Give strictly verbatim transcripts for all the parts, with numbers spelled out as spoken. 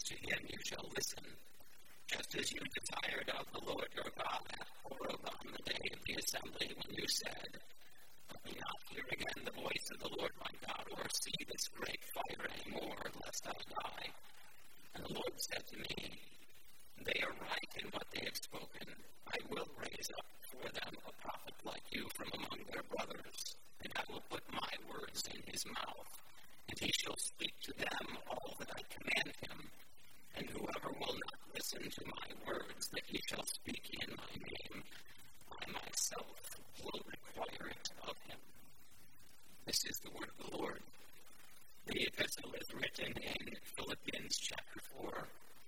to him you shall listen, just as you desired of the Lord your God at Horeb on the day of the assembly, when you said, let me not hear again the voice of the Lord my God, or see this great fire any more, lest I die. And the Lord said to me, they are right in what they have spoken. I will raise up for them a prophet like you from among their brothers, and I will put my words in his mouth, and he shall speak to them all that I command him. And whoever will not listen to my words that he shall speak in my name, I myself will require it of him. This is the word of the Lord. The epistle is written in Philippians chapter four.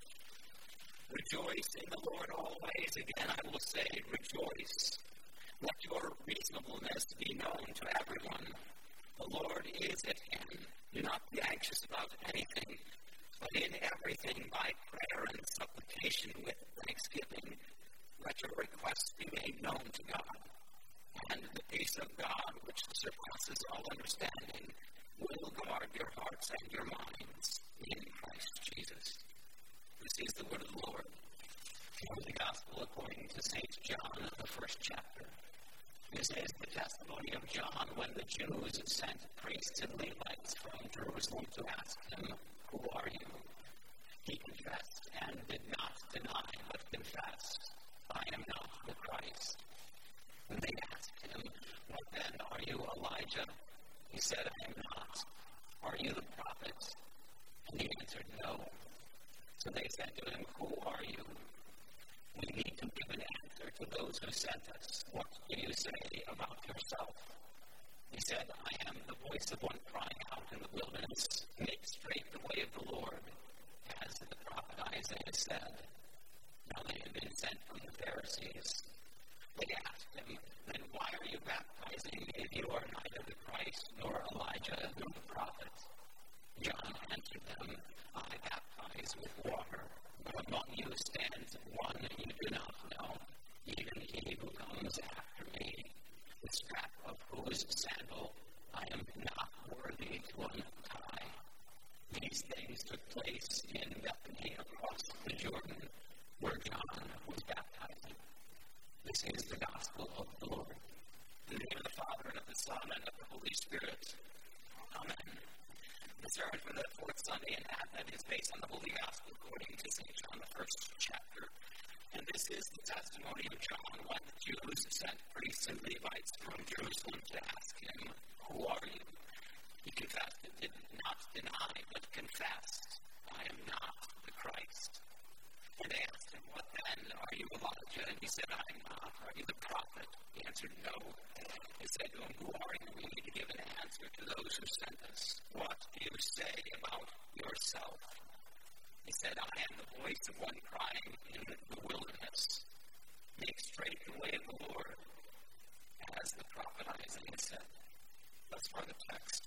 Rejoice in the Lord always. Again, I will say, rejoice. Let your reasonableness be known to everyone. The Lord is at hand. Do not be anxious about anything, but in everything by prayer and supplication with thanksgiving, let your requests be made known to God. And the peace of God, which surpasses all understanding, will guard your hearts and your minds in Christ Jesus. This is the word of the Lord. From the Gospel according to Saint John, the first chapter. This is the testimony of John when the Jews sent priests and Levites from Jerusalem to ask him, who are you? He confessed and did not deny, but confessed, I am not the Christ. When they asked him, what then, are you Elijah? He said, I am not. Are you the prophet? And he answered, no. So they said to him, who are you? We need to give an answer to those who sent us. What do you say about yourself? He said, I am the voice of one crying out in the wilderness, make straight the way of the Lord, as the prophet Isaiah said. Now they had been sent from the Pharisees. They asked him, then why are you baptizing if you are neither the Christ nor Elijah nor the prophet? John answered them, I baptize with water, but among you stands one you do not know, even he who comes after me, the strap of whose sandal I am not worthy to untie. These things took place in Bethany across the Jordan, where John was baptizing. This is the gospel of the Lord. In the name of the Father, and of the Son, and of the Holy Spirit. Amen. The sermon for the fourth Sunday in Advent is based on the Holy Gospel according to Saint John, the first chapter. And this is the testimony of John when the Jews sent priests and Levites from Jerusalem to ask him, who are you? He confessed and did not deny, but confessed, I am not the Christ. And they asked him, what then? Are you Elijah? And he said, I am not. Are you the prophet? He answered, no. They said to him, who are you? We need to give an answer to those who sent us. What do you say about yourself? He said, I am the voice of one crying in the wilderness. Make straight the way of the Lord, as the prophet Isaiah said. Thus far the text.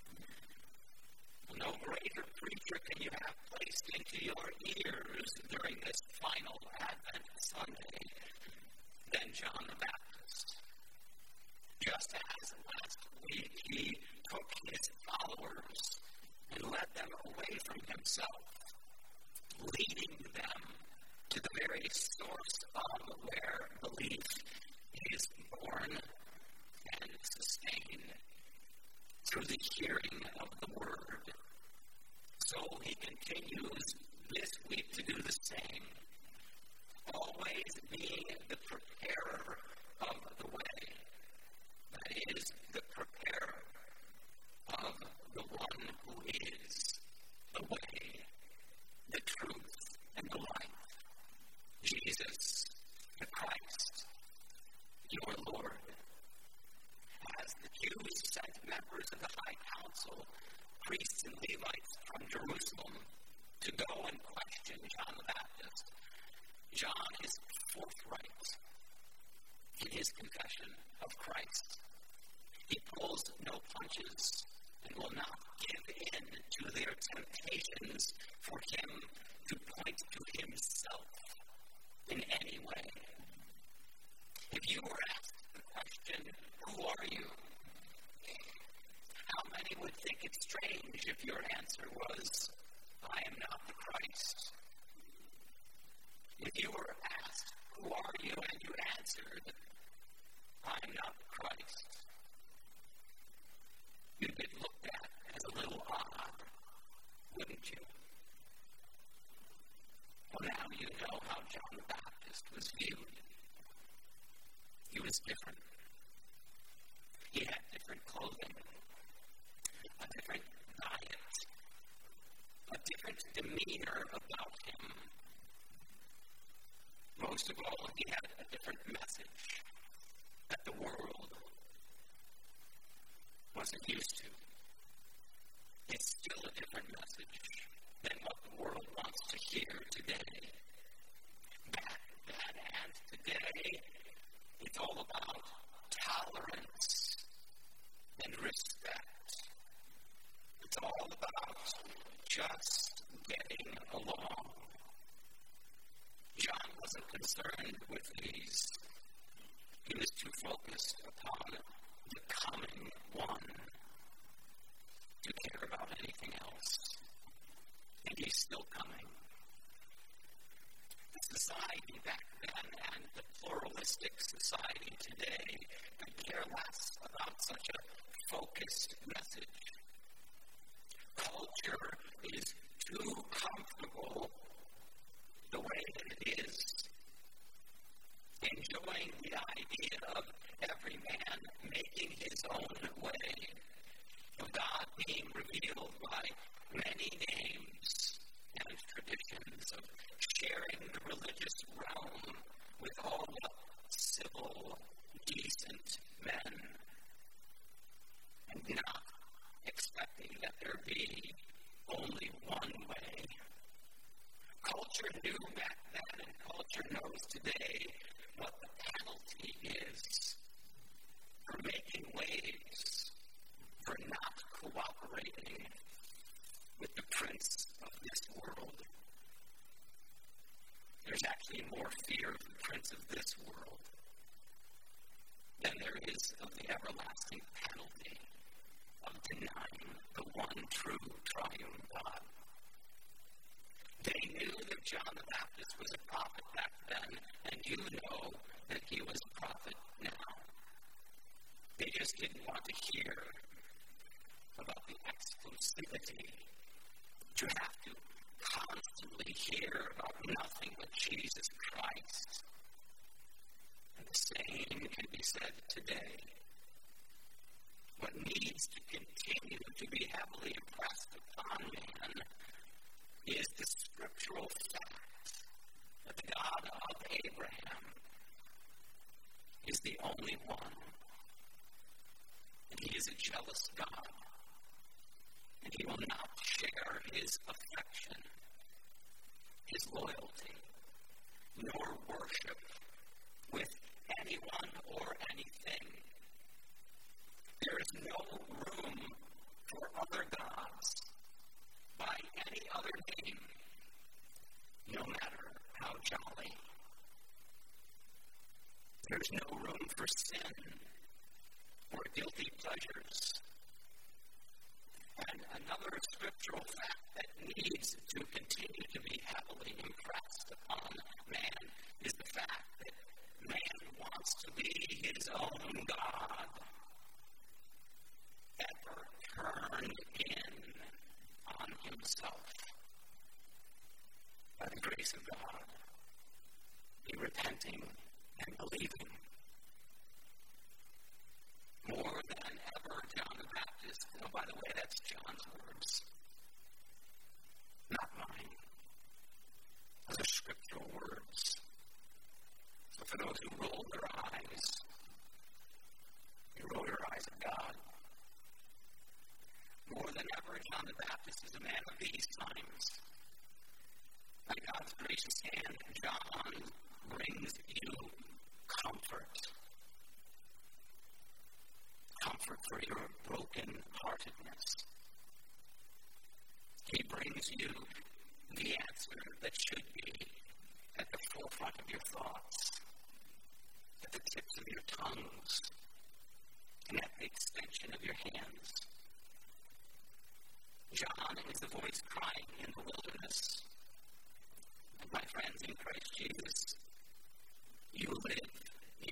No greater preacher can you have placed into your ears during this final Advent Sunday than John the Baptist. Just as last week he took his followers and led them away from himself, leading them to the very source of where belief is born and sustained through the hearing of the Word. So he continues this week to do the same, always being the preparer of the way. That is, the preparer of the one who is the way, the truth, and the life. Jesus, the Christ, your Lord. As the Jews sent members of the High Council, priests and Levites from Jerusalem, to go and question John the Baptist, John is forthright in his confession of Christ. He pulls no punches and will not give in to their temptations for him to point to himself in any way. If you were asked the question, who are you? How many would think it strange if your answer was, I am not the Christ? answered, I am not the Christ, you'd get looked at as a little odd, wouldn't you? Well, now you know how John the Baptist was viewed. He was different. He had different clothing, a different diet, a different demeanor about him. Most of all, he had a different message that the world wasn't used to. It's still a different message than what the world wants to hear today. Back then and today, it's all about tolerance and respect. It's all about just getting along. John wasn't concerned with these. He was too focused upon the coming one to care about anything else. And he's still coming. The society back then and the pluralistic society today could care less about such a focused message. Culture is too comfortable the way that it is, enjoying the idea of every man making his own way, of God being revealed by many names and traditions, of sharing the religious realm with all civil, decent men, and not expecting that there be only one way. Culture knew back then, and culture knows today, what the penalty is for making waves, for not cooperating with the prince of this world. There's actually more fear of the prince of this world than there is of the everlasting penalty of denying the one true triune God. They knew that John the Baptist was a prophet back then, and you know that he was a prophet now. They just didn't want to hear about the exclusivity. You have to constantly hear about nothing but Jesus Christ. And the same can be said today. What needs to continue to be heavily impressed upon man is the scriptural fact that the God of Abraham is the only one. And he is a jealous God. And he will not share his affection, his loyalty, nor worship with anyone or anything. There is no room for other gods by any other name, no matter how jolly. There's no room for sin or guilty pleasures. And another scriptural fact that needs to continue to be heavily impressed upon man is the fact that man wants to be his own God, ever turned in on himself. By the grace of God, be repenting and believing. More than ever, John the Baptist, oh, by the way, that's John's words, not mine. Those are scriptural words. So for those who roll their eyes, you roll your eyes at God. More than ever, John the Baptist is a man of these times. By God's gracious hand, John brings you comfort. Comfort for your broken-heartedness. He brings you the answer that should be at the forefront of your thoughts, at the tips of your tongues, and at the extension of your hands. John is the voice crying in the wilderness. And my friends in Christ Jesus, you live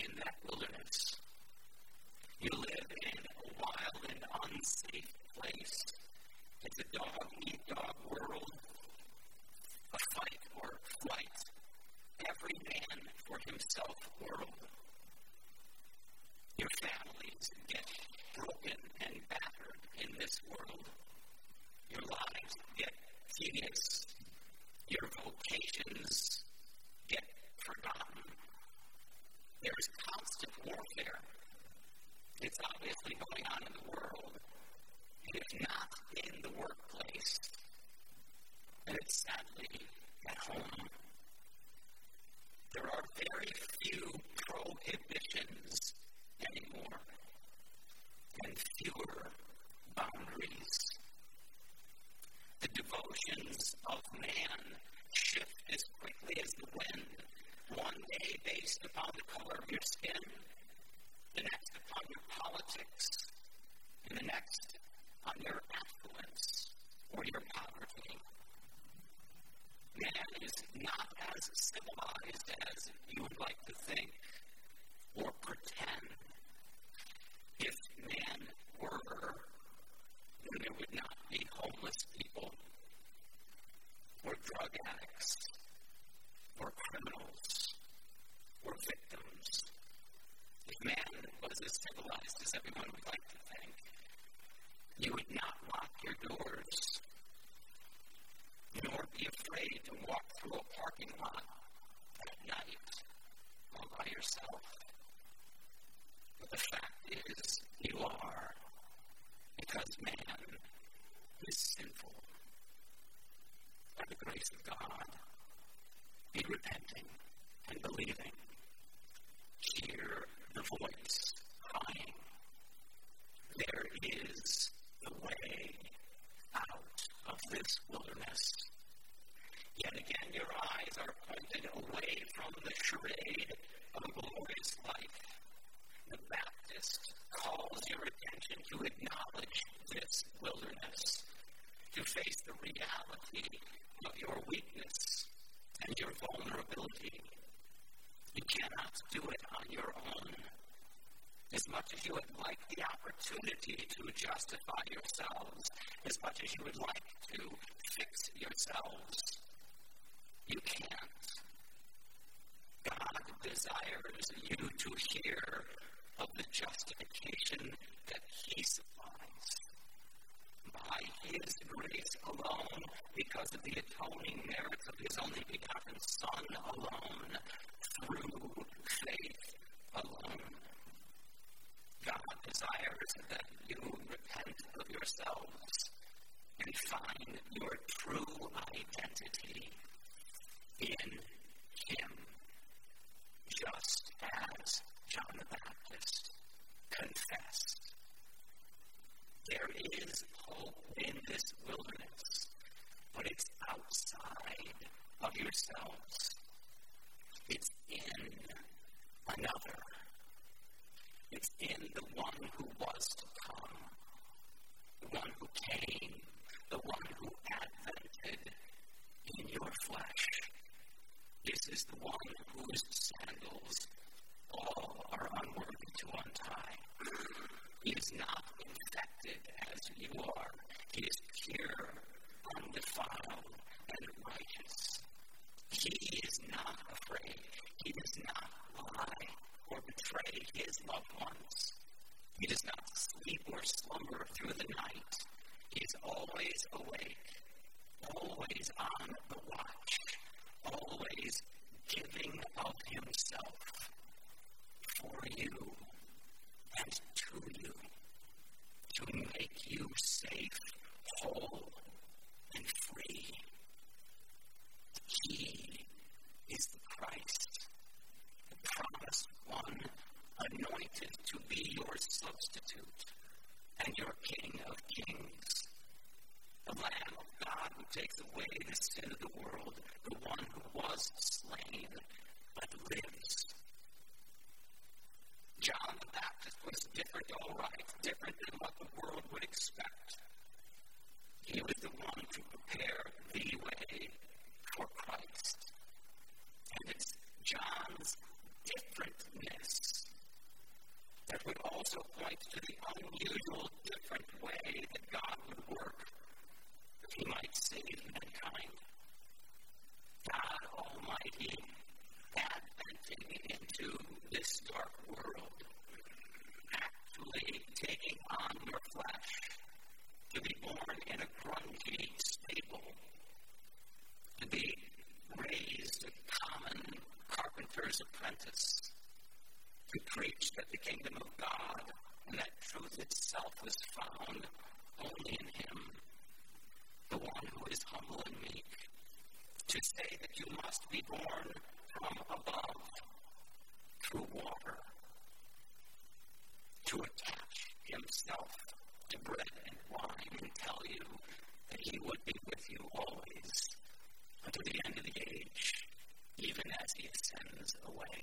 this world. Your lives get tedious. Your vocations get forgotten. There is constant warfare. It's obviously going on in the world. And if not in the workplace, then it's sadly at home. There are very few prohibitions anymore, and fewer boundaries. The devotions of man shift as quickly as the wind, one day based upon the color of your skin, the next upon your politics, and the next on your affluence or your poverty. Man is not as civilized as you would like to think or pretend. If man were, then there would not be homeless people or drug addicts or criminals or victims. If man was as civilized as everyone would like to think, you would not lock your doors, nor be afraid to walk through a parking lot at night all by yourself. But the fact is, you are, because man is sinful. By the grace of God, be repenting and believing. Hear the voice crying. There is the way out of this wilderness. Yet again, your eyes are pointed away from the charade of a glorious life. The Baptist calls your attention to acknowledge this wilderness, to face the reality of your weakness and your vulnerability. You cannot do it on your own. As much as you would like the opportunity to justify yourselves, as much as you would like to fix yourselves, you can't. God desires you to hear of the justification that He supplies. By His grace alone, because of the atoning merits of His only begotten Son alone, through faith alone. God desires that you repent of yourselves and find your true identity in Him, just as John the Baptist confessed. There is hope in this wilderness, but it's outside of yourselves. It's in another. It's in the one who was to come, the one who came, the one who advented in your flesh. This is the one whose sandals all are unworthy to untie. He is not infected as you are. He is pure, undefiled, and righteous. He is not afraid. He does not lie or betray His loved ones. He does not sleep or slumber through the night. He is always awake, always on the watch, always giving of Himself for you and to you, to make you safe, whole, and free. He is the Christ, the promised one, anointed to be your substitute and your King of Kings, the Lamb of God who takes away the sin of the world, the one who was slain but lives. John the Baptist was different, all right, different than what the world would expect. He was the one to prepare the way for Christ. And it's John's differentness that would also point to the unusual, different way that God would work if He might save mankind. itself was found only in him, the one who is humble and meek, to say that you must be born from above through water, to attach himself to bread and wine and tell you that he would be with you always until the end of the age, even as he ascends away.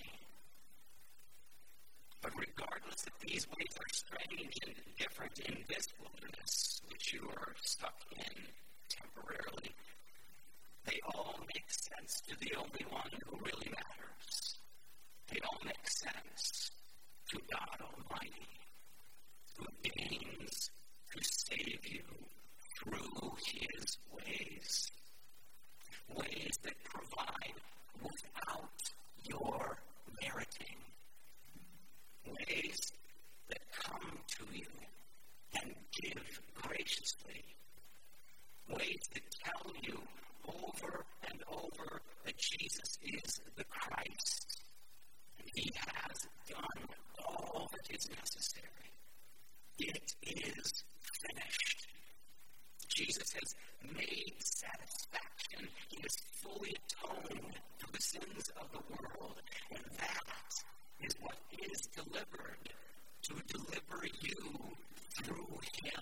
But regardless if these ways are strange and different in this wilderness, which you are stuck in temporarily, they all make sense to the only one who really matters. They all make sense to God Almighty, who deigns to save you through his ways, ways that provide without your meriting, ways that come to you and give graciously, ways that tell you over and over that Jesus is the Christ, and he has done all that is necessary. It is finished. Jesus has made satisfaction. He has fully atoned for the sins of the world, and that is what is delivered to deliver you through him.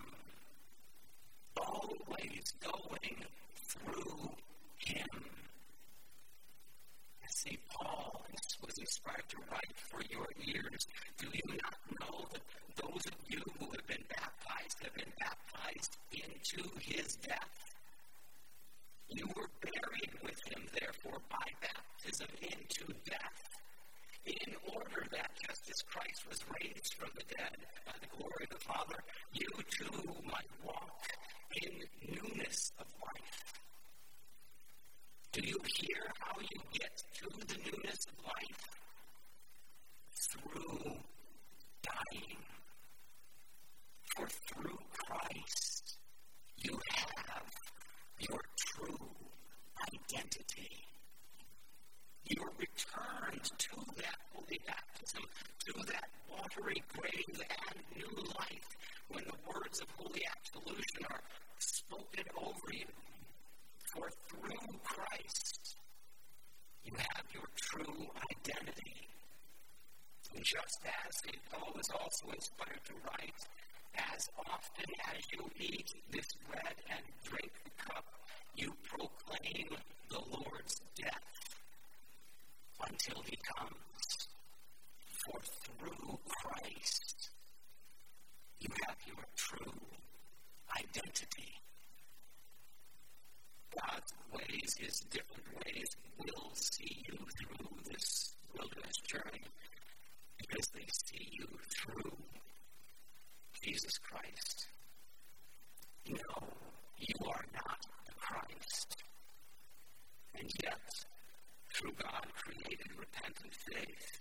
Always going through him. As Saint Paul was inspired to write for your ears, do you not know that those of you who have been baptized have been baptized into his death? You were buried with him, therefore, by baptism into death, in order that just as Christ was raised from the dead by the glory of the Father, you too might walk in newness of life. Do you hear how you get to the newness of life? Through dying. For through Christ, you have your true identity. You are returned to that holy baptism, to that watery grave and new life, when the words of holy absolution are spoken over you. For through Christ, you have your true identity. And just as Saint Paul was also inspired to write, as often as you eat this bread and drink the cup, you proclaim the Lord's death until he comes. For through Christ, you have your true identity. God's ways, his different ways, will see you through this wilderness journey because they see you through Jesus Christ. No, you are not the Christ. And yet, through God-created repentant faith,